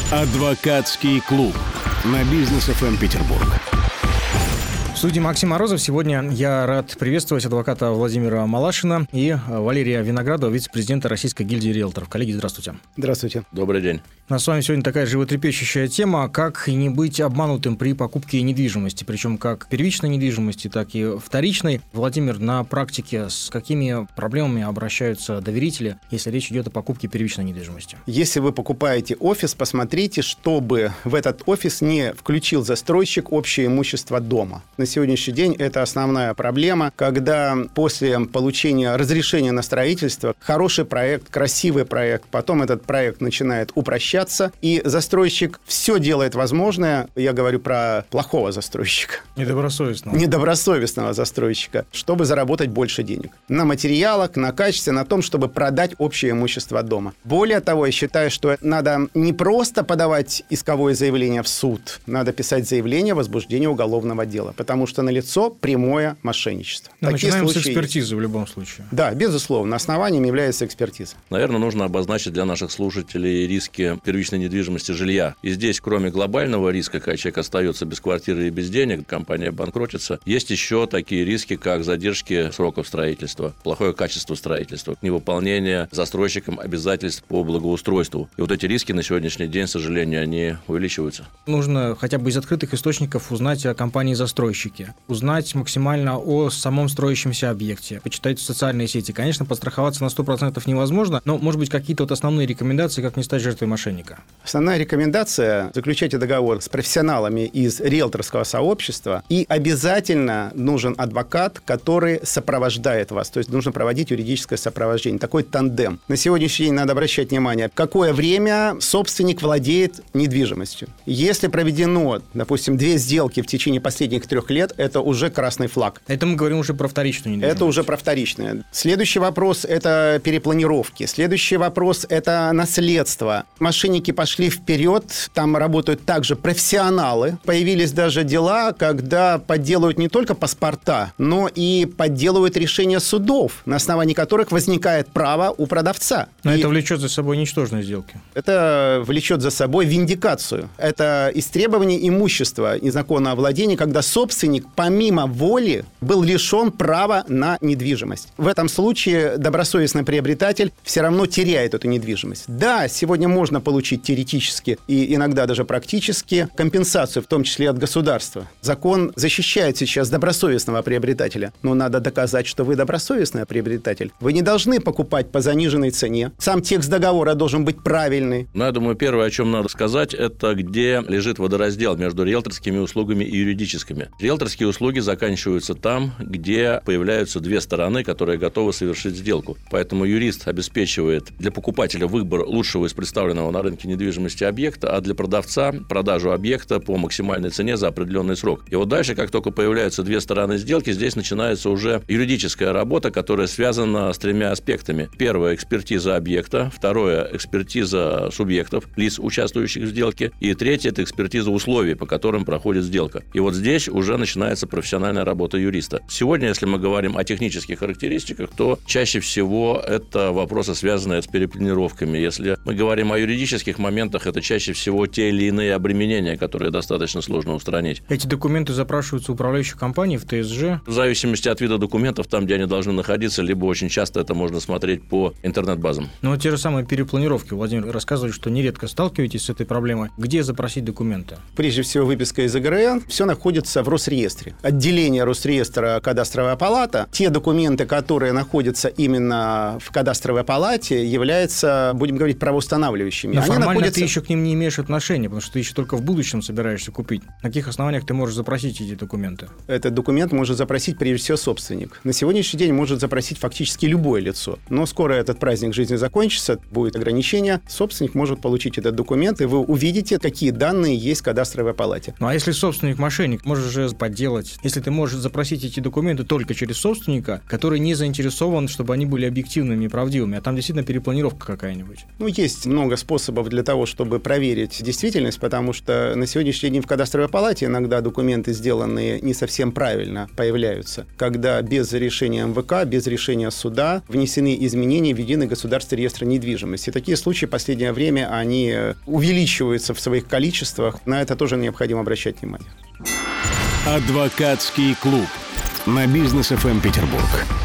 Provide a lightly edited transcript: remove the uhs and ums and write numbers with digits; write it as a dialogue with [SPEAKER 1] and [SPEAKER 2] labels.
[SPEAKER 1] Адвокатский клуб на Бизнес ФМ Петербург.
[SPEAKER 2] В студии Максим Морозов. Сегодня я рад приветствовать адвоката Владимира Малашина и Валерия Виноградова, вице-президента Российской гильдии риэлторов. Коллеги, здравствуйте.
[SPEAKER 3] Здравствуйте.
[SPEAKER 4] Добрый день.
[SPEAKER 2] У нас с вами сегодня такая животрепещущая тема, как не быть обманутым при покупке недвижимости, причем как первичной недвижимости, так и вторичной. Владимир, на практике с какими проблемами обращаются доверители, если речь идет о покупке первичной недвижимости?
[SPEAKER 3] Если вы покупаете офис, посмотрите, чтобы в этот офис не включил застройщик общее имущество дома. На сегодняшний день это основная проблема, когда после получения разрешения на строительство хороший проект, красивый проект, потом этот проект начинает упрощаться, и застройщик все делает возможное, я говорю про плохого застройщика. Недобросовестного застройщика, чтобы заработать больше денег. На материалах, на качестве, на том, чтобы продать общее имущество дома. Более того, я считаю, что надо не просто подавать исковое заявление в суд, надо писать заявление о возбуждении уголовного дела, потому что налицо прямое мошенничество.
[SPEAKER 2] Начинаем с экспертизы в любом случае.
[SPEAKER 3] Да, безусловно, основанием является экспертиза.
[SPEAKER 4] Наверное, нужно обозначить для наших слушателей риски первичной недвижимости жилья. И здесь, кроме глобального риска, когда человек остается без квартиры и без денег, компания банкротится, есть еще такие риски, как задержки сроков строительства, плохое качество строительства, невыполнение застройщиком обязательств по благоустройству. И вот эти риски на сегодняшний день, к сожалению, они увеличиваются.
[SPEAKER 2] Нужно хотя бы из открытых источников узнать о компании-застройщике, узнать максимально о самом строящемся объекте, почитать социальные сети. Конечно, подстраховаться на 100% невозможно, но, может быть, какие-то вот основные рекомендации, как не стать жертвой мошенника?
[SPEAKER 3] Основная рекомендация – заключайте договор с профессионалами из риэлторского сообщества, и обязательно нужен адвокат, который сопровождает вас, то есть нужно проводить юридическое сопровождение, такой тандем. На сегодняшний день надо обращать внимание, какое время собственник владеет недвижимостью. Если проведено, допустим, 2 сделки в течение последних 3 лет, это уже красный флаг.
[SPEAKER 2] Это мы говорим уже про вторичную недвижимость.
[SPEAKER 3] Это уже про вторичное. Следующий вопрос – это перепланировки. Следующий вопрос – это наследство. Мошенники пошли вперед, там работают также профессионалы. Появились даже дела, когда подделывают не только паспорта, но и подделывают решения судов, на основании которых возникает право у продавца.
[SPEAKER 2] Но это влечет за собой ничтожные сделки.
[SPEAKER 3] Это влечет за собой виндикацию. Это истребование имущества незаконного владения, когда собственник помимо воли был лишен права на недвижимость. В этом случае добросовестный приобретатель все равно теряет эту недвижимость. Да, сегодня можно получить теоретически и иногда даже практически компенсацию, в том числе от государства. Закон защищает сейчас добросовестного приобретателя, но надо доказать, что вы добросовестный приобретатель. Вы не должны покупать по заниженной цене. Сам текст договора должен быть правильный.
[SPEAKER 4] Ну, я думаю, первое, о чем надо сказать, это где лежит водораздел между риэлторскими услугами и юридическими. Риэлторские услуги заканчиваются там, где появляются 2 стороны, которые готовы совершить сделку. Поэтому юрист обеспечивает для покупателя выбор лучшего из представленного на рынке недвижимости объекта, а для продавца продажу объекта по максимальной цене за определенный срок. И вот дальше, как только появляются 2 стороны сделки, здесь начинается уже юридическая работа, которая связана с 3 аспектами. Первое – экспертиза объекта. Второе – экспертиза субъектов, лиц, участвующих в сделке. И третье – это экспертиза условий, по которым проходит сделка. И вот здесь уже начинается профессиональная работа юриста. Сегодня, если мы говорим о технических характеристиках, то чаще всего это вопросы, связанные с перепланировками. Если мы говорим о юридических моментах, это чаще всего те или иные обременения, которые достаточно сложно устранить.
[SPEAKER 2] Эти документы запрашиваются у управляющих компаний в ТСЖ?
[SPEAKER 4] В зависимости от вида документов, там, где они должны находиться, либо очень часто это можно смотреть по интернет-базам.
[SPEAKER 2] Ну, те же самые перепланировки. Владимир рассказывали, что нередко сталкиваетесь с этой проблемой. Где запросить документы?
[SPEAKER 3] Прежде всего, выписка из ЭГРН. Все находится в Росреестре. Отделение Росреестра «Кадастровая палата». Те документы, которые находятся именно в кадастровой палате, являются, будем говорить, правоустанавливающими.
[SPEAKER 2] Но формально ты еще к ним не имеешь отношения, потому что ты еще только в будущем собираешься купить. На каких основаниях ты можешь запросить эти документы?
[SPEAKER 3] Этот документ может запросить прежде всего собственник. На сегодняшний день может запросить фактически любое лицо. Но скоро этот праздник жизни закончится, будет ограничение. Собственник может получить этот документ, и вы увидите, какие данные есть в кадастровой палате.
[SPEAKER 2] Ну а если собственник мошенник, может же подделать. Если ты можешь запросить эти документы только через собственника, который не заинтересован, чтобы они были объективными и правдивыми, а там действительно перепланировка какая-нибудь.
[SPEAKER 3] Есть много способов для того, чтобы проверить действительность, потому что на сегодняшний день в кадастровой палате иногда документы, сделанные не совсем правильно, появляются, когда без решения МВК, без решения суда внесены изменения в Единый государственный реестр недвижимости. Такие случаи в последнее время, они увеличиваются в своих количествах. На это тоже необходимо обращать внимание.
[SPEAKER 1] Адвокатский клуб на Бизнес ФМ Петербург.